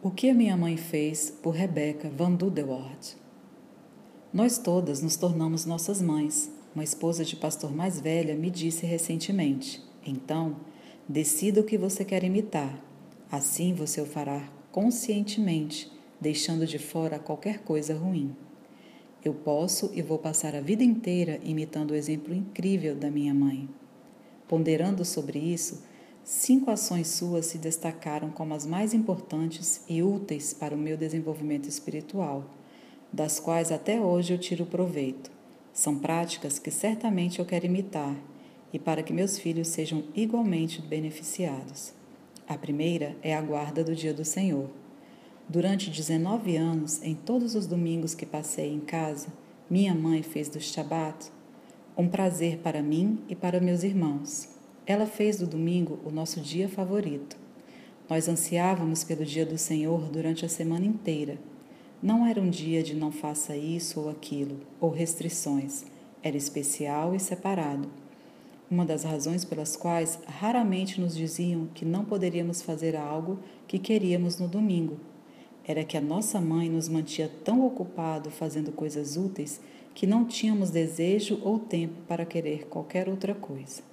O que a minha mãe fez por Rebecca Van Duderwaard. Nós todas nos tornamos nossas mães. Uma esposa de pastor mais velha me disse recentemente: então, decida o que você quer imitar. Assim você o fará conscientemente, deixando de fora qualquer coisa ruim. Eu posso e vou passar a vida inteira imitando o exemplo incrível da minha mãe. Ponderando sobre isso, 5 ações suas se destacaram como as mais importantes e úteis para o meu desenvolvimento espiritual, das quais até hoje eu tiro proveito. São práticas que certamente eu quero imitar e para que meus filhos sejam igualmente beneficiados. A primeira é a guarda do dia do Senhor. Durante 19 anos, em todos os domingos que passei em casa, minha mãe fez do Shabat um prazer para mim e para meus irmãos. Ela fez do domingo o nosso dia favorito. Nós ansiávamos pelo dia do Senhor durante a semana inteira. Não era um dia de não faça isso ou aquilo, ou restrições. Era especial e separado. Uma das razões pelas quais raramente nos diziam que não poderíamos fazer algo que queríamos no domingo era que a nossa mãe nos mantinha tão ocupado fazendo coisas úteis que não tínhamos desejo ou tempo para querer qualquer outra coisa.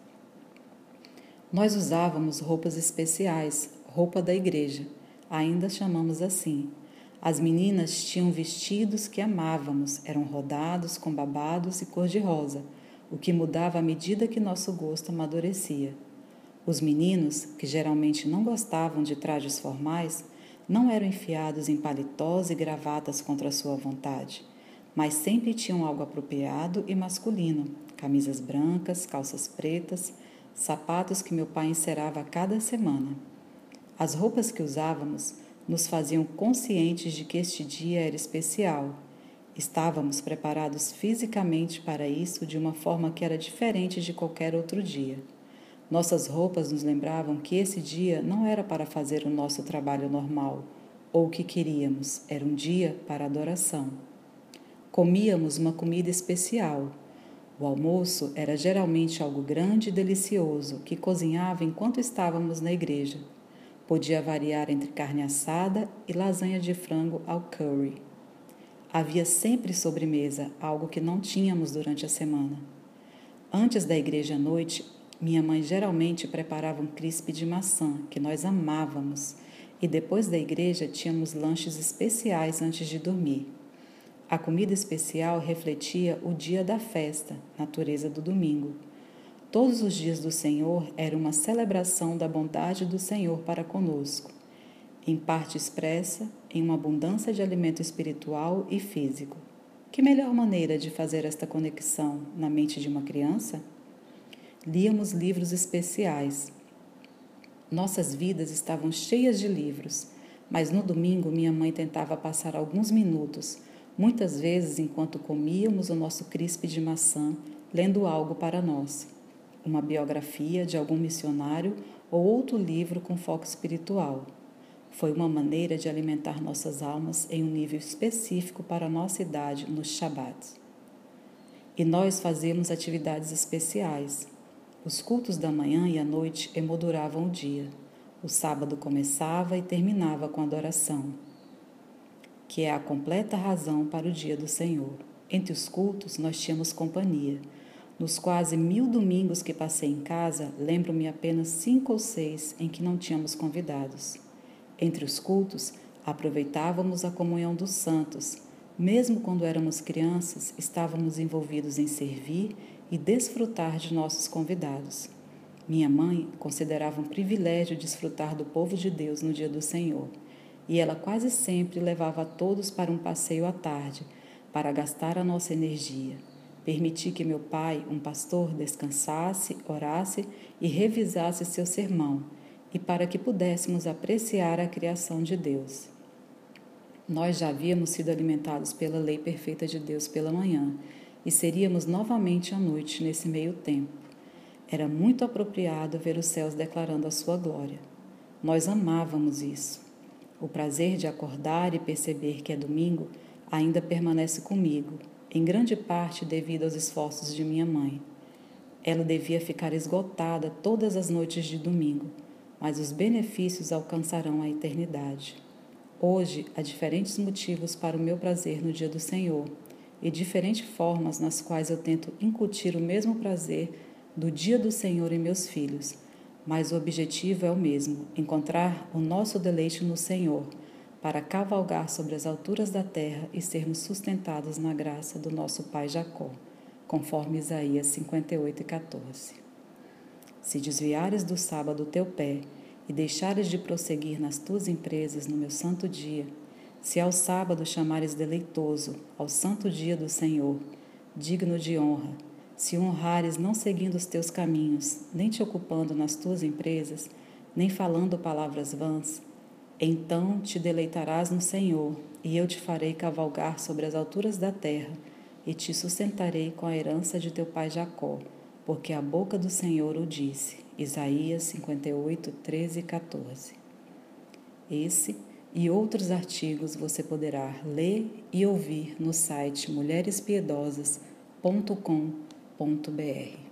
Nós usávamos roupas especiais, roupa da igreja, ainda chamamos assim. As meninas tinham vestidos que amávamos, eram rodados com babados e cor-de-rosa, o que mudava à medida que nosso gosto amadurecia. Os meninos, que geralmente não gostavam de trajes formais, não eram enfiados em paletós e gravatas contra a sua vontade, mas sempre tinham algo apropriado e masculino, camisas brancas, calças pretas, sapatos que meu pai encerava a cada semana. As roupas que usávamos nos faziam conscientes de que este dia era especial. Estávamos preparados fisicamente para isso de uma forma que era diferente de qualquer outro dia. Nossas roupas nos lembravam que esse dia não era para fazer o nosso trabalho normal, ou o que queríamos, era um dia para adoração. Comíamos uma comida especial. O almoço era geralmente algo grande e delicioso, que cozinhava enquanto estávamos na igreja. Podia variar entre carne assada e lasanha de frango ao curry. Havia sempre sobremesa, algo que não tínhamos durante a semana. Antes da igreja à noite, minha mãe geralmente preparava um crisp de maçã, que nós amávamos, e depois da igreja tínhamos lanches especiais antes de dormir. A comida especial refletia o dia da festa, natureza do domingo. Todos os dias do Senhor eram uma celebração da bondade do Senhor para conosco, em parte expressa em uma abundância de alimento espiritual e físico. Que melhor maneira de fazer esta conexão na mente de uma criança? Líamos livros especiais. Nossas vidas estavam cheias de livros, mas no domingo minha mãe tentava passar alguns minutos, muitas vezes enquanto comíamos o nosso crisp de maçã, lendo algo para nós, uma biografia de algum missionário ou outro livro com foco espiritual. Foi uma maneira de alimentar nossas almas em um nível específico para a nossa idade nos Shabats. E nós fazíamos atividades especiais. Os cultos da manhã e à noite emolduravam o dia. O sábado começava e terminava com adoração, que é a completa razão para o dia do Senhor. Entre os cultos, nós tínhamos companhia. Nos quase 1000 domingos que passei em casa, lembro-me apenas 5 ou 6 em que não tínhamos convidados. Entre os cultos, aproveitávamos a comunhão dos santos. Mesmo quando éramos crianças, estávamos envolvidos em servir e desfrutar de nossos convidados. Minha mãe considerava um privilégio desfrutar do povo de Deus no dia do Senhor, e ela quase sempre levava a todos para um passeio à tarde, para gastar a nossa energia. Permitir que meu pai, um pastor, descansasse, orasse e revisasse seu sermão, e para que pudéssemos apreciar a criação de Deus. Nós já havíamos sido alimentados pela lei perfeita de Deus pela manhã, e seríamos novamente à noite nesse meio tempo. Era muito apropriado ver os céus declarando a sua glória. Nós amávamos isso. O prazer de acordar e perceber que é domingo ainda permanece comigo, em grande parte devido aos esforços de minha mãe. Ela devia ficar esgotada todas as noites de domingo, mas os benefícios alcançarão a eternidade. Hoje há diferentes motivos para o meu prazer no dia do Senhor e diferentes formas nas quais eu tento incutir o mesmo prazer do dia do Senhor em meus filhos, mas o objetivo é o mesmo: encontrar o nosso deleite no Senhor, para cavalgar sobre as alturas da terra e sermos sustentados na graça do nosso pai Jacó, conforme Isaías 58:14. Se desviares do sábado o teu pé e deixares de prosseguir nas tuas empresas no meu santo dia, se ao sábado chamares deleitoso, ao santo dia do Senhor, digno de honra, se honrares não seguindo os teus caminhos, nem te ocupando nas tuas empresas, nem falando palavras vãs, então te deleitarás no Senhor, e eu te farei cavalgar sobre as alturas da terra, e te sustentarei com a herança de teu pai Jacó, porque a boca do Senhor o disse. Isaías 58, 13 e 14. Esse e outros artigos você poderá ler e ouvir no site mulherespiedosas.com.br.